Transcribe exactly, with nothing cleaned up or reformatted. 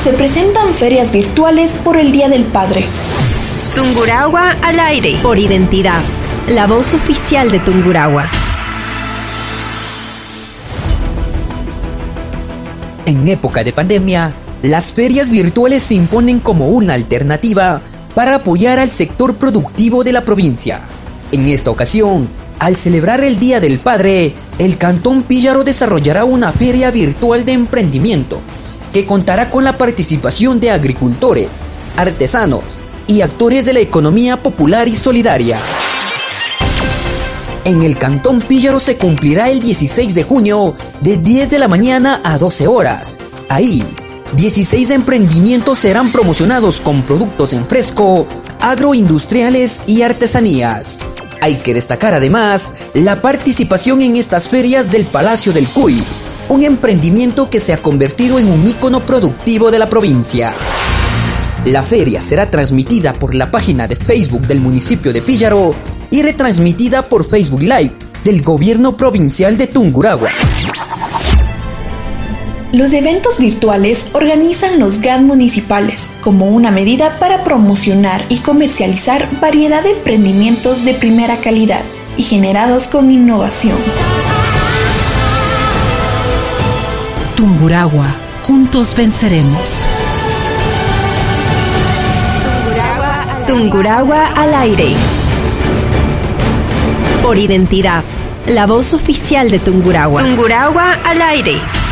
se presentan ferias virtuales por el Día del Padre. Tungurahua al aire, por identidad, la voz oficial de Tungurahua. En época de pandemia, las ferias virtuales se imponen como una alternativa para apoyar al sector productivo de la provincia. En esta ocasión, al celebrar el Día del Padre, el Cantón Píllaro desarrollará una feria virtual de emprendimientos que contará con la participación de agricultores, artesanos y actores de la economía popular y solidaria. En el Cantón Píllaro se cumplirá el dieciséis de junio de diez de la mañana a doce horas. Ahí, dieciséis emprendimientos serán promocionados con productos en fresco, agroindustriales y artesanías. Hay que destacar además la participación en estas ferias del Palacio del Cuy, un emprendimiento que se ha convertido en un ícono productivo de la provincia. La feria será transmitida por la página de Facebook del municipio de Píllaro y retransmitida por Facebook Live del Gobierno Provincial de Tungurahua. Los eventos virtuales organizan los G A N municipales como una medida para promocionar y comercializar variedad de emprendimientos de primera calidad y generados con innovación. Tungurahua, juntos venceremos. Tungurahua, Tungurahua al aire. Por identidad, la voz oficial de Tungurahua. Tungurahua al aire.